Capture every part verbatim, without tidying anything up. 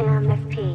M F P.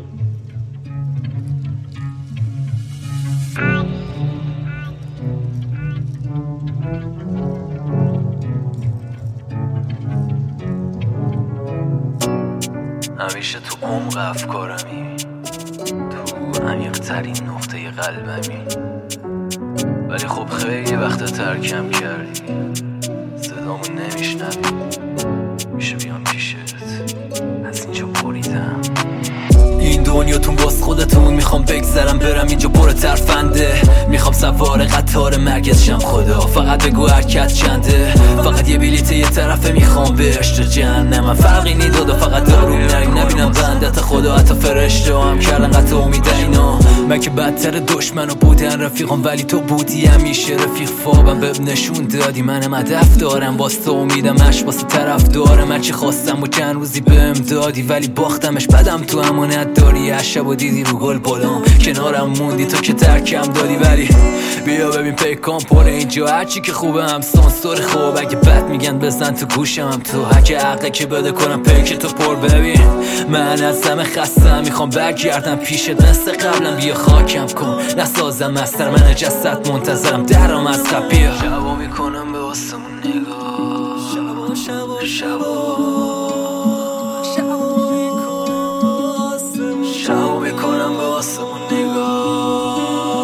همیشه تو عمق افکارمی، تو عمیق ترین نقطه قلبمی، ولی خب خیلی وقت ترکم کردی، صدامو نمیشنوی. میشه بیام پیشت، از اینجا بریدم. این دنیاتون باز خودتون، میخوام بگذرم برم اینجا پر ترفنده. میخوام سوار قطار مرکز شم، خدا فقط بگو حرکت چنده. فقط یه بلیت یه طرفه میخوام بهش تو جهنم. فرقی نیدادا فقط دارو نریم نبینم بندت خدا. حتی فرشته هم کردن قطع امید اینا. من که بدتر دشمنو بودن رفیقم، ولی تو بودی همیشه رفیق فابم. بهم نشون دادی منم هدف دارم، واسه امیدم اش واسه طرف دارم. من چی خواستم و چند روزی بهم دادی، ولی باختمش. بدم تو امانت داری، عشب و دیدی رو گل بالام کنارم موندی تو که ترکم دادی. ولی بیا ببین پیکان پر اینجا، هرچی که خوبه هم سانسور خوب. اگه بد میگن بزن تو گوشم هم تو حق حقه که بده کنم پیک تو پر. ببین من از همه خستم، میخوام برگردم پیشت مثل قبلم. بیا خاکم کن نسازم مستر، من جسد منتظرم درام از قبیه. شبا میکنم به آسمون نگاه، شبا شبا شبا شبا میکنم به آسمون نگاه،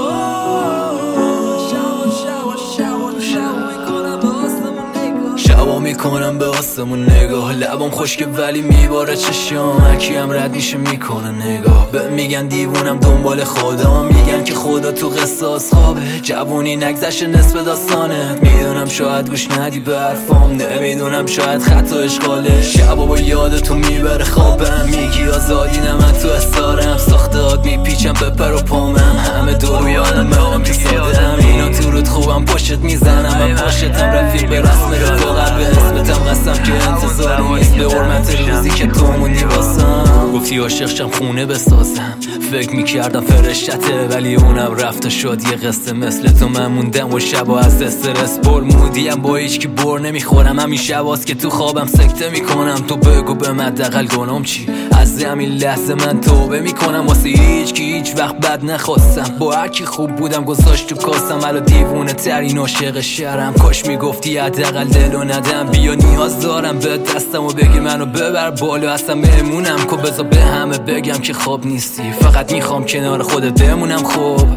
شبا شبا شبا شبا میکنم به آسمون نگاه، شبا میکنم به آسمون نگاه. لبام خشکه ولی میباره چشام، هرکی هم رد میشه میکنه نگاه. به میگن دیوونم دنبال خدا، میگن که خدا تو قصاص خوابه. جوونی نگذشت نصف داستانه، میدونم شاید گوش ندی به حرفام، نمیدونم شاید خطا اشغاله. شبا با یاد تو میبره خوابم، میگی آزادی نه من تو احسارم. ساختاد میپیچم به پر و پامم، همه دور یادم منم که سادم. اینا تو رود خوبم پشت میزنم، من پشتم رفیق به رسم رفاقت. به اسمتم قسم که انتظاری نیست، به حرمت روزی که تو موندی واسم. گفتی عاشقشم خونه بسازم، فکر میکردم فرشته ولی اونم رفت و شد یه قصه. مثل تو من موندم و شبا از استرس پر مودیم، با هیچ کی بر نمیخورم. همین شباست که تو خوابم سکته میکنم. تو بگو به من دقل گنام چی، از همین لحظه من توبه میکنم. واسه هیچ کی هیچ وقت بد نخواستم، با هر کی خوب بودم گذاشت تو کاسم. الان دیوونه ترین عاشق شهرم، کاش میگفتی حداقل دلو ندم. بیا نیاز دارم به دستم و بگیر منو ببر بالا، اصلا مهمونم که بذار به همه بگم که خواب نیستی. فقط میخوام کنار خودت بمونم خوب.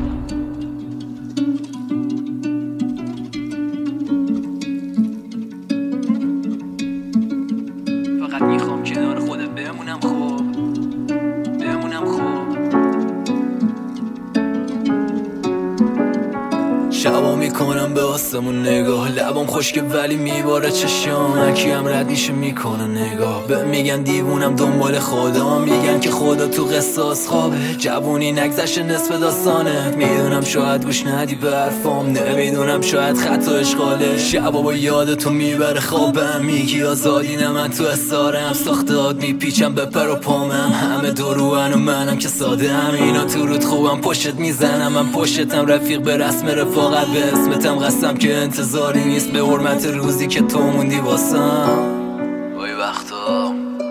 فقط میخوام کنار خودت بمونم خوب، بمونم خوب. شبا میکنم به آسمون نگاه، لبام خشکه ولی میباره چشام، هرکی هم رد میشه میکنه نگاه. به میگن دیوونم دنبال خدا، میگن که خدا تو قصاص خوابه. جوونی نگذشت نصف داستانه، میدونم شاید گوش ندی به حرفام، نمیدونم شاید خطا اشغاله. شبا با یاد تو میبره خوابم، میگی آزادی نه من تو احسارم. ساختاد میپیچم به پر و پامم، همه دروان و منم که ساده هم. اینا تو رود خوبم پشت میزنم، من پشتم رفیق به رسم رفاقت. به اسمتم قسم که انتظاری نیست، به حرمت روزی که تو موندی واسم. وای وقتا